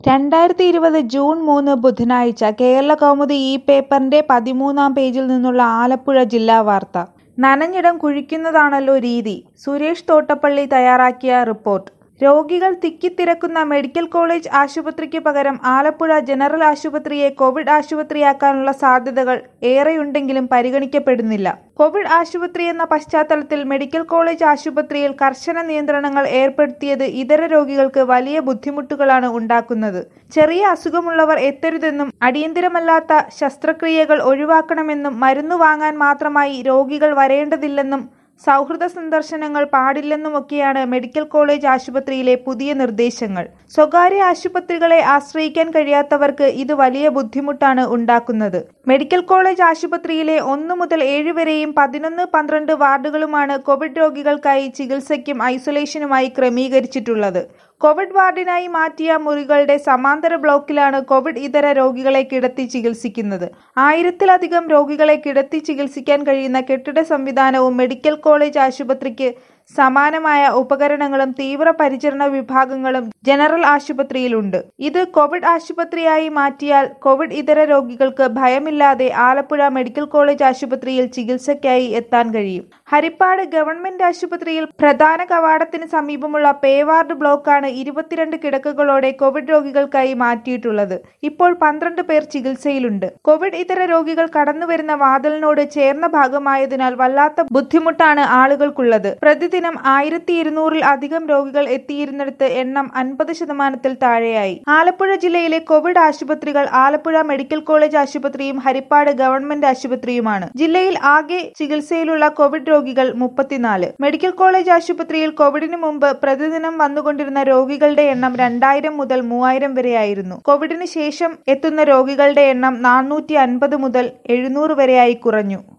2020 June 3 ബുധനാഴ്ച കേരളകൗമുദി ഈ പേപ്പറിന്റെ 13-ാം പേജിൽ നിന്നുള്ള ആലപ്പുഴ ജില്ലാ വാർത്ത. നനഞ്ഞിടം കുഴിക്കുന്നതാണല്ലോ രീതി. സുരേഷ് തോട്ടപ്പള്ളി തയ്യാറാക്കിയ റിപ്പോർട്ട്. രോഗികൾ തിക്കിത്തിരക്കുന്ന മെഡിക്കൽ കോളേജ് ആശുപത്രിക്ക് പകരം ആലപ്പുഴ ജനറൽ ആശുപത്രിയെ കോവിഡ് ആശുപത്രിയാക്കാനുള്ള സാധ്യതകൾ ഏറെയുണ്ടെങ്കിലും പരിഗണിക്കപ്പെടുന്നില്ല. കോവിഡ് ആശുപത്രിയെന്ന പശ്ചാത്തലത്തിൽ മെഡിക്കൽ കോളേജ് ആശുപത്രിയിൽ കർശന നിയന്ത്രണങ്ങൾ ഏർപ്പെടുത്തിയത് ഇതര രോഗികൾക്ക് വലിയ ബുദ്ധിമുട്ടുകളാണ് ഉണ്ടാക്കുന്നത്. ചെറിയ അസുഖമുള്ളവർ എത്തരുതെന്നും അടിയന്തരമല്ലാത്ത ശസ്ത്രക്രിയകൾ ഒഴിവാക്കണമെന്നും മരുന്ന് വാങ്ങാൻ മാത്രമായി രോഗികൾ വരേണ്ടതില്ലെന്നും സൗഹൃദ സന്ദർശനങ്ങൾ പാടില്ലെന്നുമൊക്കെയാണ് മെഡിക്കൽ കോളേജ് ആശുപത്രിയിലെ പുതിയ നിർദ്ദേശങ്ങൾ. സ്വകാര്യ ആശുപത്രികളെ ആശ്രയിക്കാൻ കഴിയാത്തവർക്ക് ഇത് വലിയ ബുദ്ധിമുട്ടാണ് ഉണ്ടാക്കുന്നത്. മെഡിക്കൽ കോളേജ് ആശുപത്രിയിലെ 1 മുതൽ 7 വരെയും 11, 12 വാർഡുകളുമാണ് കോവിഡ് രോഗികൾക്കായി ചികിത്സയ്ക്കും ഐസൊലേഷനുമായി ക്രമീകരിച്ചിട്ടുള്ളത്. കോവിഡ് വാർഡിനായി മാറ്റിയ മുറികളുടെ സമാന്തര ബ്ലോക്കിലാണ് കോവിഡ് ഇതര രോഗികളെ കിടത്തി ചികിത്സിക്കുന്നത്. 1000-ലധികം രോഗികളെ കിടത്തി ചികിത്സിക്കാൻ കഴിയുന്ന കെട്ടിട സംവിധാനവും മെഡിക്കൽ കോളേജ് ആശുപത്രിക്ക് സമാനമായ ഉപകരണങ്ങളും തീവ്രപരിചരണ വിഭാഗങ്ങളും ജനറൽ ആശുപത്രിയിലുണ്ട്. ഇത് കോവിഡ് ആശുപത്രിയായി മാറ്റിയാൽ കോവിഡ് ഇതര രോഗികൾക്ക് ഭയമില്ലാതെ ആലപ്പുഴ മെഡിക്കൽ കോളേജ് ആശുപത്രിയിൽ ചികിത്സയ്ക്കായി എത്താൻ കഴിയും. ഹരിപ്പാട് ഗവൺമെന്റ് ആശുപത്രിയിൽ പ്രധാന കവാടത്തിന് സമീപമുള്ള പേവാർഡ് ബ്ലോക്കാണ് 22 കിടക്കകളോടെ കോവിഡ് രോഗികൾക്കായി മാറ്റിയിട്ടുള്ളത്. ഇപ്പോൾ 12 പേർ ചികിത്സയിലുണ്ട്. കോവിഡ് ഇതര രോഗികൾ കടന്നുവരുന്ന വാതിലിനോട് ചേർന്ന ഭാഗമായതിനാൽ വല്ലാത്ത ബുദ്ധിമുട്ടാണ് ആളുകൾക്കുള്ളത്. പ്രതിദിനം 1200-ൽ അധികം രോഗികൾ എത്തിയിരുന്നിടത്ത് എണ്ണം 50% താഴെയായി. ആലപ്പുഴ ജില്ലയിലെ കോവിഡ് ആശുപത്രികൾ ആലപ്പുഴ മെഡിക്കൽ കോളേജ് ആശുപത്രിയും ഹരിപ്പാട് ഗവൺമെന്റ് ആശുപത്രിയുമാണ്. ജില്ലയിൽ ആകെ ചികിത്സയിലുള്ള കോവിഡ് രോഗികൾ 34. മെഡിക്കൽ കോളേജ് ആശുപത്രിയിൽ കോവിഡിന് മുമ്പ് പ്രതിദിനം വന്നുകൊണ്ടിരുന്ന രോഗികളുടെ എണ്ണം 2000 മുതൽ 3000 വരെയായിരുന്നു. കോവിഡിന് ശേഷം എത്തുന്ന രോഗികളുടെ എണ്ണം 450 മുതൽ 700 വരെയായി കുറഞ്ഞു.